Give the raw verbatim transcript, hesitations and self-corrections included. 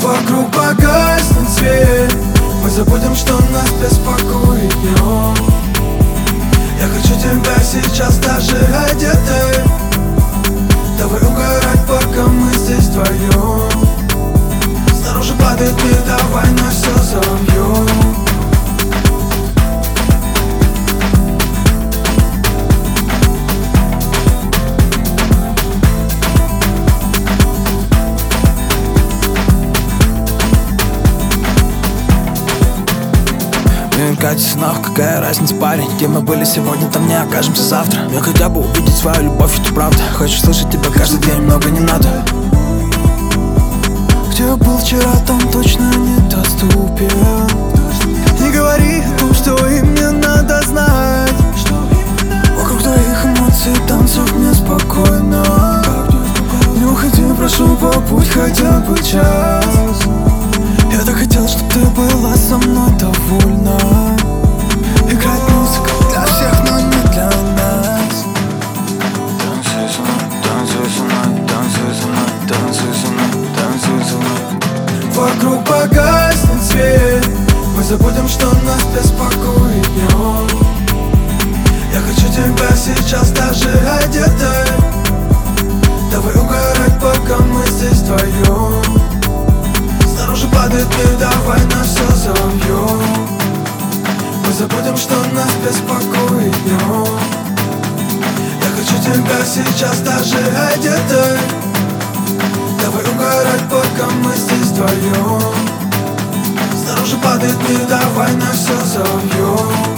Вокруг погаснет свет, мы забудем, что нас беспокоит днем. Я хочу тебя сейчас даже одетой. Давай угорать, пока мы здесь вдвоем. Снаружи падает мир, давай на все забьем. Катя, снов, какая разница, парень? Где мы были сегодня, там не окажемся завтра. Я хотя бы увидеть свою любовь, это правда. Хочу слышать тебя каждый день, много не надо. Где я был вчера, там точно недоступен. Не говори о том, что им мне надо знать. Вокруг твоих эмоций танцуют мне спокойно. Не уходи, прошу, побудь хотя бы час. Я так хотел, чтобы ты была со мной довольна. Играет музыка для всех, но не для нас. Танцуй со мной, танцуй со мной, танцуй со мной, танцуй со мной, танцуй со мной. Вокруг погаснет свет, мы забудем, что нас беспокоит днем. Я хочу тебя сейчас даже одетой. Давай угорать, пока мы здесь вдвоем. Снаружи падает мир, давай на все забьем. Мы забудем, что нас беспокоит днем. Я хочу тебя сейчас даже одетой. Давай угорать, пока мы здесь вдвоем. Снаружи падает мир, давай на все забьем.